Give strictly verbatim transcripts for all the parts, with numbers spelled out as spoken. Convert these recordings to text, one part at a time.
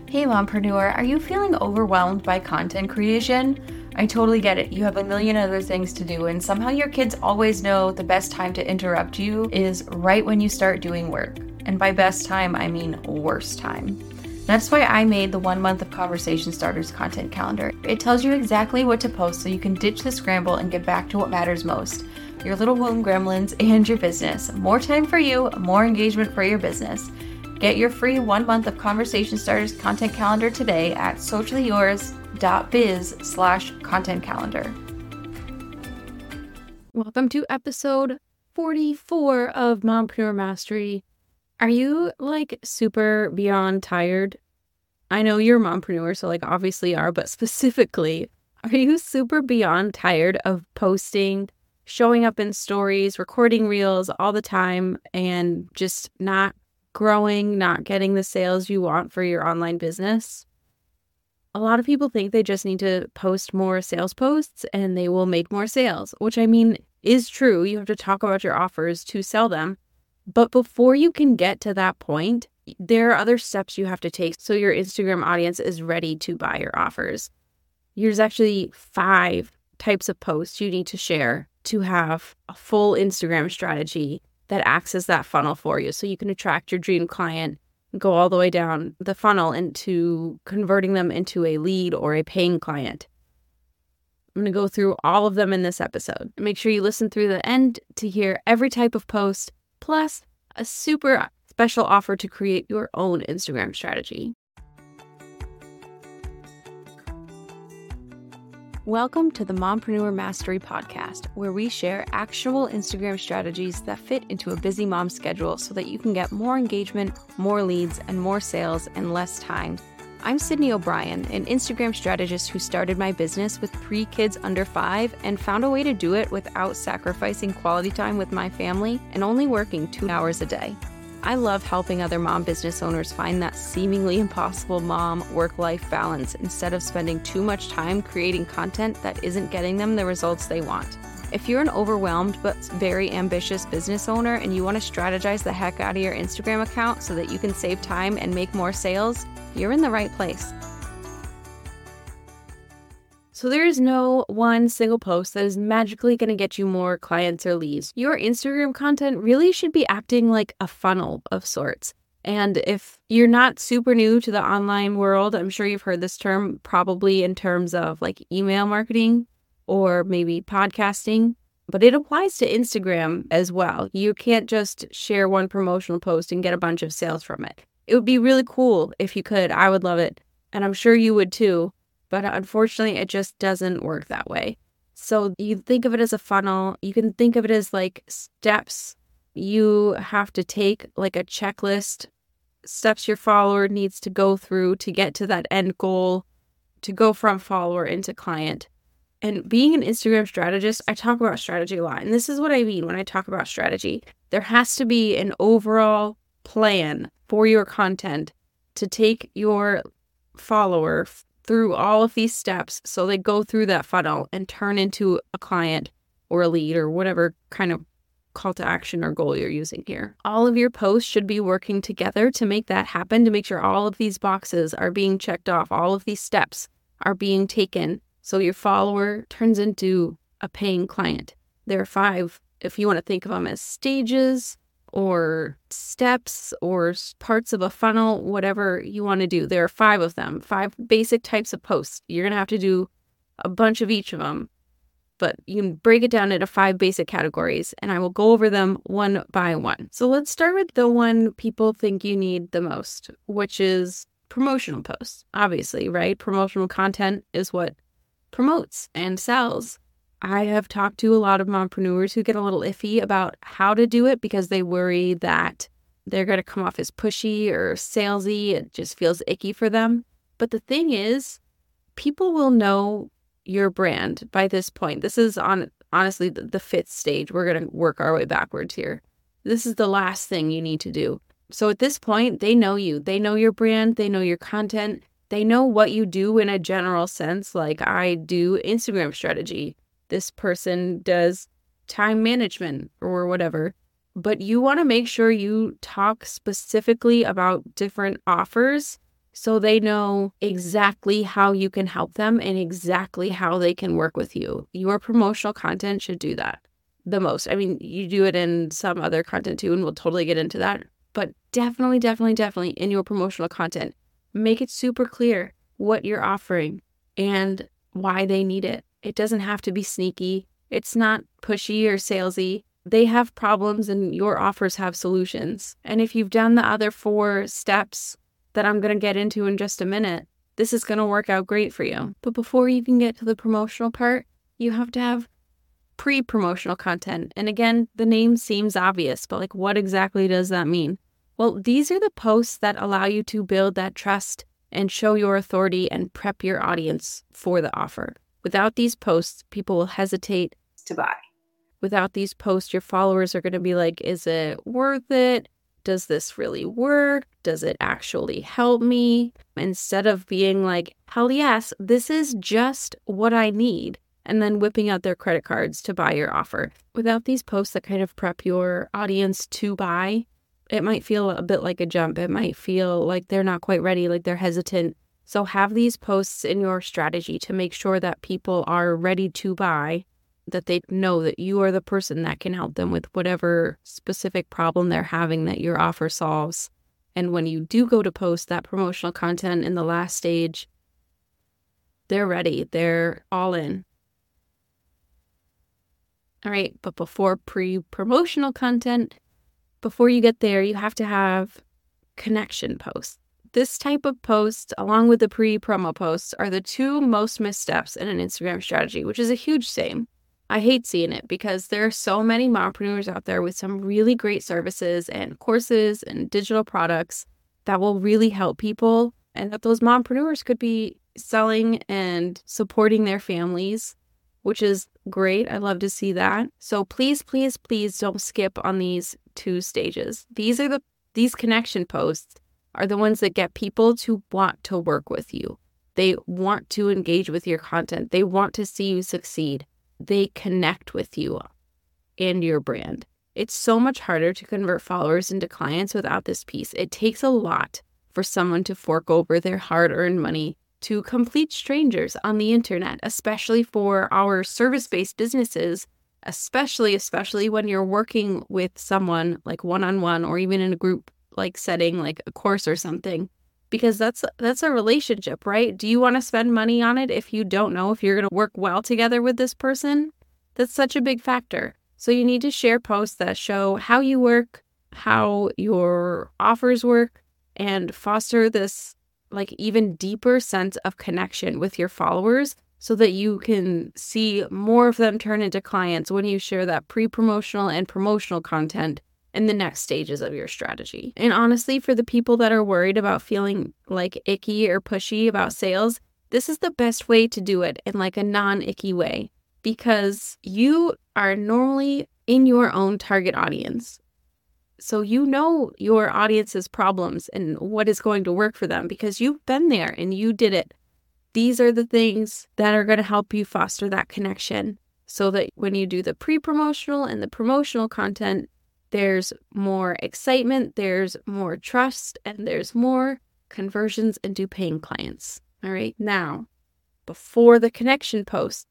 Hey mompreneur, are you feeling overwhelmed by content creation? I totally get it. You have a million other things to do, and somehow your kids always know the best time to interrupt you is right when you start doing work. And by best time, I mean worst time. That's why I made the one month of Conversation Starters content calendar. It tells you exactly what to post so you can ditch the scramble and get back to what matters most. Your little womb gremlins and your business. More time for you, more engagement for your business. Get your free one month of Conversation Starters content calendar today at sociallyyours.biz slash content calendar. Welcome to episode forty-four of Mompreneur Mastery. Are you like super beyond tired? I know you're a mompreneur, so like obviously are, but specifically, are you super beyond tired of posting, showing up in stories, recording reels all the time, and just not growing, not getting the sales you want for your online business? A lot of people think they just need to post more sales posts and they will make more sales, which I mean is true. You have to talk about your offers to sell them. But before you can get to that point, there are other steps you have to take so your Instagram audience is ready to buy your offers. There's actually five types of posts you need to share to have a full Instagram strategy that acts as that funnel for you, so you can attract your dream client, go all the way down the funnel into converting them into a lead or a paying client. I'm going to go through all of them in this episode. Make sure you listen through the end to hear every type of post, plus a super special offer to create your own Instagram strategy. Welcome to the Mompreneur Mastery Podcast, where we share actionable Instagram strategies that fit into a busy mom's schedule so that you can get more engagement, more leads, and more sales in less time. I'm Sydney O'Brien, an Instagram strategist who started my business with three kids under five and found a way to do it without sacrificing quality time with my family and only working two hours a day. I love helping other mom business owners find that seemingly impossible mom work-life balance instead of spending too much time creating content that isn't getting them the results they want. If you're an overwhelmed but very ambitious business owner and you want to strategize the heck out of your Instagram account so that you can save time and make more sales, you're in the right place. So there is no one single post that is magically going to get you more clients or leads. Your Instagram content really should be acting like a funnel of sorts. And if you're not super new to the online world, I'm sure you've heard this term probably in terms of like email marketing or maybe podcasting, but it applies to Instagram as well. You can't just share one promotional post and get a bunch of sales from it. It would be really cool if you could. I would love it. And I'm sure you would too. But unfortunately, it just doesn't work that way. So you think of it as a funnel. You can think of it as like steps you have to take, like a checklist, steps your follower needs to go through to get to that end goal, to go from follower into client. And being an Instagram strategist, I talk about strategy a lot. And this is what I mean when I talk about strategy. There has to be an overall plan for your content to take your follower through all of these steps so they go through that funnel and turn into a client or a lead or whatever kind of call to action or goal you're using here. All of your posts should be working together to make that happen, to make sure all of these boxes are being checked off, all of these steps are being taken so your follower turns into a paying client. There are five, if you want to think of them as stages or steps or parts of a funnel, whatever you want to do. There are five of them, five basic types of posts. You're going to have to do a bunch of each of them, but you can break it down into five basic categories, and I will go over them one by one. So let's start with the one people think you need the most, which is promotional posts. Obviously, right? Promotional content is what promotes and sells. I have talked to a lot of mompreneurs who get a little iffy about how to do it because they worry that they're going to come off as pushy or salesy. It just feels icky for them. But the thing is, people will know your brand by this point. This is on honestly the, the fifth stage. We're going to work our way backwards here. This is the last thing you need to do. So at this point, they know you. They know your brand. They know your content. They know what you do in a general sense. Like I do Instagram strategy. This person does time management or whatever. But you want to make sure you talk specifically about different offers so they know exactly how you can help them and exactly how they can work with you. Your promotional content should do that the most. I mean, you do it in some other content too, and we'll totally get into that. But definitely, definitely, definitely in your promotional content, make it super clear what you're offering and why they need it. It doesn't have to be sneaky. It's not pushy or salesy. They have problems and your offers have solutions. And if you've done the other four steps that I'm going to get into in just a minute, this is going to work out great for you. But before you can get to the promotional part, you have to have pre-promotional content. And again, the name seems obvious, but like, what exactly does that mean? Well, these are the posts that allow you to build that trust and show your authority and prep your audience for the offer. Without these posts, people will hesitate to buy. Without these posts, your followers are going to be like, is it worth it? Does this really work? Does it actually help me? Instead of being like, hell yes, this is just what I need, and then whipping out their credit cards to buy your offer. Without these posts that kind of prep your audience to buy, it might feel a bit like a jump. It might feel like they're not quite ready, like they're hesitant. So have these posts in your strategy to make sure that people are ready to buy, that they know that you are the person that can help them with whatever specific problem they're having that your offer solves. And when you do go to post that promotional content in the last stage, they're ready. They're all in. All right, but before pre-promotional content, before you get there, you have to have connection posts. This type of post, along with the pre-promo posts, are the two most missed steps in an Instagram strategy, which is a huge shame. I hate seeing it because there are so many mompreneurs out there with some really great services and courses and digital products that will really help people, and that those mompreneurs could be selling and supporting their families, which is great. I love to see that. So please, please, please don't skip on these two stages. These are the these connection posts are the ones that get people to want to work with you. They want to engage with your content. They want to see you succeed. They connect with you and your brand. It's so much harder to convert followers into clients without this piece. It takes a lot for someone to fork over their hard-earned money to complete strangers on the internet, especially for our service-based businesses, especially, especially when you're working with someone like one-on-one or even in a group like setting, like a course or something, because that's that's a relationship, right? Do you want to spend money on it if you don't know if you're going to work well together with this person? That's such a big factor. So you need to share posts that show how you work, how your offers work, and foster this like even deeper sense of connection with your followers so that you can see more of them turn into clients when you share that pre-promotional and promotional content in the next stages of your strategy. And honestly, for the people that are worried about feeling like icky or pushy about sales, this is the best way to do it in like a non-icky way, because you are normally in your own target audience. So you know your audience's problems and what is going to work for them because you've been there and you did it. These are the things that are going to help you foster that connection so that when you do the pre-promotional and the promotional content, there's more excitement, there's more trust, and there's more conversions into paying clients. All right. Now, before the connection post,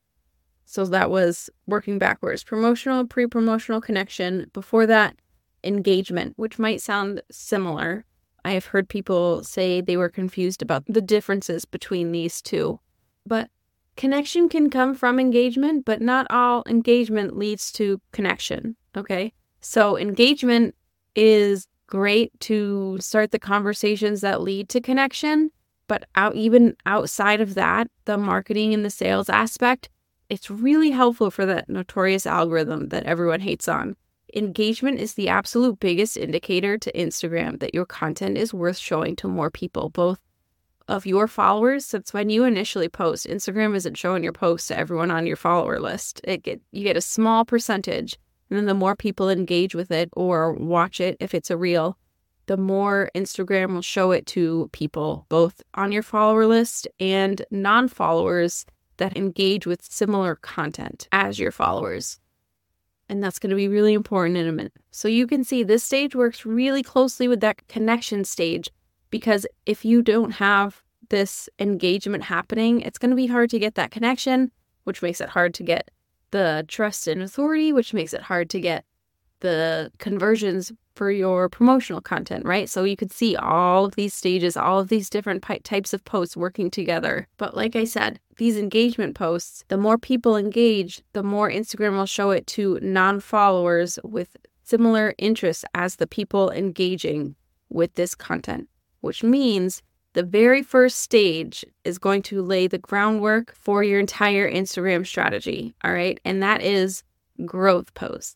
so that was working backwards, promotional, pre-promotional connection. Before that, engagement, which might sound similar. I have heard people say they were confused about the differences between these two. But connection can come from engagement, but not all engagement leads to connection. Okay. So engagement is great to start the conversations that lead to connection, but out, even outside of that, the marketing and the sales aspect, it's really helpful for that notorious algorithm that everyone hates on. Engagement is the absolute biggest indicator to Instagram that your content is worth showing to more people, both of your followers. Since when you initially post, Instagram isn't showing your posts to everyone on your follower list. It get, you get a small percentage. And then the more people engage with it or watch it, if it's a reel, the more Instagram will show it to people, both on your follower list and non-followers that engage with similar content as your followers. And that's going to be really important in a minute. So you can see this stage works really closely with that connection stage because if you don't have this engagement happening, it's going to be hard to get that connection, which makes it hard to get the trust and authority, which makes it hard to get the conversions for your promotional content, right? So you could see all of these stages, all of these different pi- types of posts working together. But like I said, these engagement posts, the more people engage, the more Instagram will show it to non-followers with similar interests as the people engaging with this content, which means the very first stage is going to lay the groundwork for your entire Instagram strategy, all right? And that is growth posts.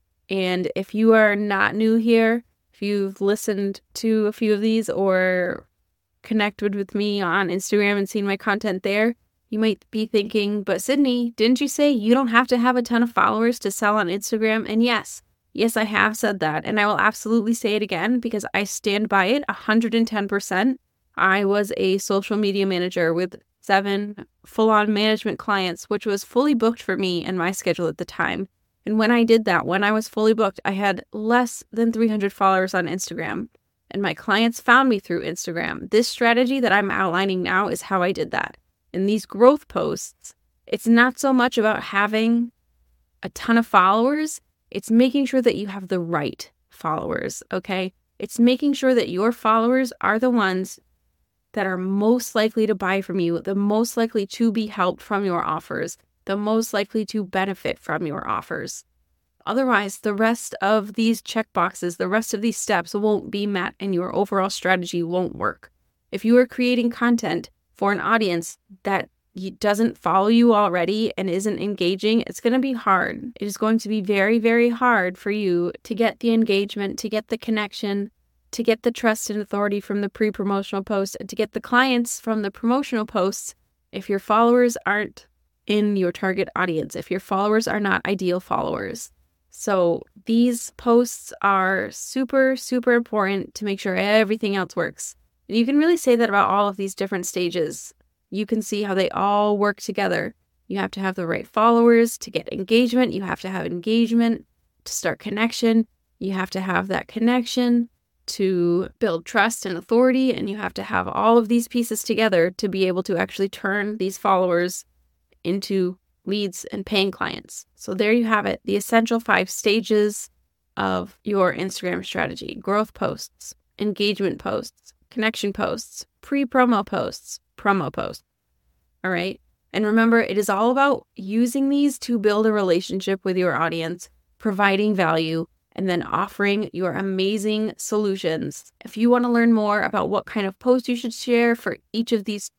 And if you are not new here, if you've listened to a few of these or connected with me on Instagram and seen my content there, you might be thinking, but Sydney, didn't you say you don't have to have a ton of followers to sell on Instagram? And yes, yes, I have said that. And I will absolutely say it again because I stand by it one hundred ten percent. I was a social media manager with seven full-on management clients, which was fully booked for me and my schedule at the time. And when I did that, when I was fully booked, I had less than three hundred followers on Instagram. And my clients found me through Instagram. This strategy that I'm outlining now is how I did that. In these growth posts, it's not so much about having a ton of followers. It's making sure that you have the right followers, okay? It's making sure that your followers are the ones that are most likely to buy from you, the most likely to be helped from your offers, the most likely to benefit from your offers. Otherwise, the rest of these checkboxes, the rest of these steps won't be met and your overall strategy won't work. If you are creating content for an audience that doesn't follow you already and isn't engaging, it's going to be hard. It is going to be very, very hard for you to get the engagement, to get the connection, to get the trust and authority from the pre-promotional posts, and to get the clients from the promotional posts if your followers aren't in your target audience, if your followers are not ideal followers. So these posts are super, super important to make sure everything else works. And you can really say that about all of these different stages. You can see how they all work together. You have to have the right followers to get engagement. You have to have engagement to start connection. You have to have that connection to build trust and authority. And you have to have all of these pieces together to be able to actually turn these followers into leads and paying clients. So there you have it, the essential five stages of your Instagram strategy: growth posts, engagement posts, connection posts, pre-promo posts, promo posts. All right. And remember, it is all about using these to build a relationship with your audience, providing value, and then offering your amazing solutions. If you want to learn more about what kind of post you should share for each of these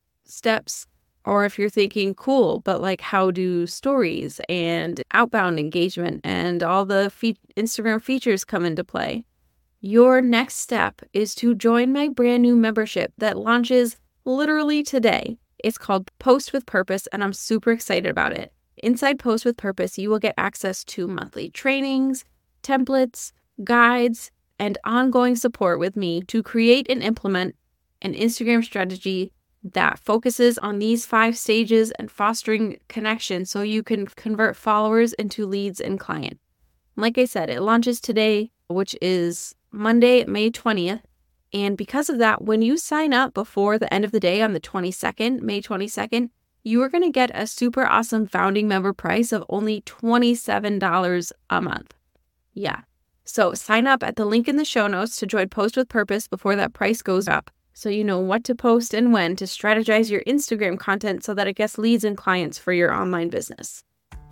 steps, or if you're thinking, cool, but like how do stories and outbound engagement and all the fe- Instagram features come into play, your next step is to join my brand new membership that launches literally today. It's called Post with Purpose, and I'm super excited about it. Inside Post with Purpose, you will get access to monthly trainings, templates, guides, and ongoing support with me to create and implement an Instagram strategy that focuses on these five stages and fostering connection so you can convert followers into leads and clients. Like I said, it launches today, which is Monday, May twentieth. And because of that, when you sign up before the end of the day on the twenty-second, May twenty-second, you are going to get a super awesome founding member price of only twenty-seven dollars a month. Yeah. So sign up at the link in the show notes to join Post with Purpose before that price goes up, so you know what to post and when to strategize your Instagram content so that it gets leads and clients for your online business.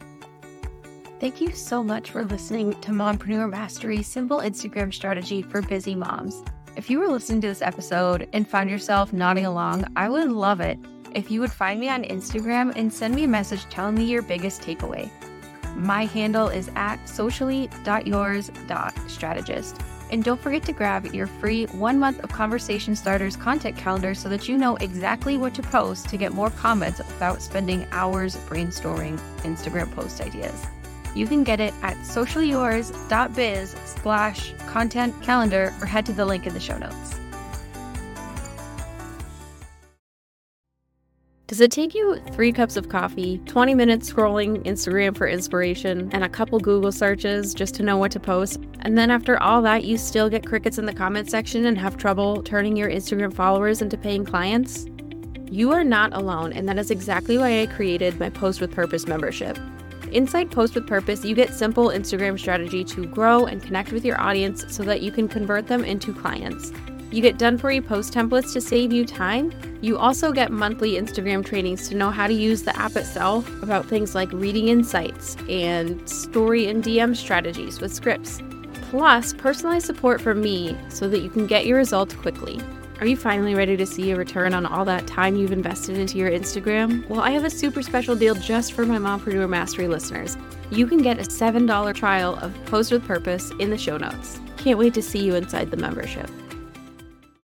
Thank you so much for listening to Mompreneur Mastery, Simple Instagram Strategy for Busy Moms. If you were listening to this episode and found yourself nodding along, I would love it if you would find me on Instagram and send me a message telling me your biggest takeaway. My handle is at socially dot yours dot strategist. And don't forget to grab your free one month of Conversation Starters content calendar so that you know exactly what to post to get more comments without spending hours brainstorming Instagram post ideas. You can get it at socially yours dot biz slash content calendar or head to the link in the show notes. Does it take you three cups of coffee, twenty minutes scrolling Instagram for inspiration, and a couple Google searches just to know what to post? And then after all that, you still get crickets in the comment section and have trouble turning your Instagram followers into paying clients? You are not alone, and that is exactly why I created my Post with Purpose membership. Inside Post with Purpose, you get simple Instagram strategy to grow and connect with your audience so that you can convert them into clients. You get done-for-you post templates to save you time. You also get monthly Instagram trainings to know how to use the app itself, about things like reading insights and story and D M strategies with scripts. Plus, personalized support from me so that you can get your results quickly. Are you finally ready to see a return on all that time you've invested into your Instagram? Well, I have a super special deal just for my Mompreneur Mastery listeners. You can get a seven dollars trial of Post with Purpose in the show notes. Can't wait to see you inside the membership.